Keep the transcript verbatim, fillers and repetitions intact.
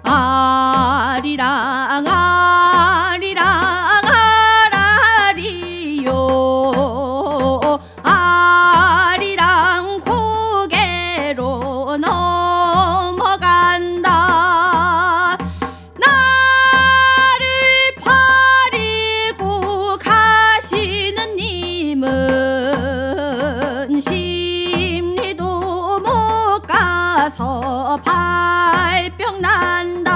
아리랑 아리랑 아라리요 아리랑 고개로 넘어간다. 나를 버리고 가시는 님은 심리도 못 가서 발병 난다.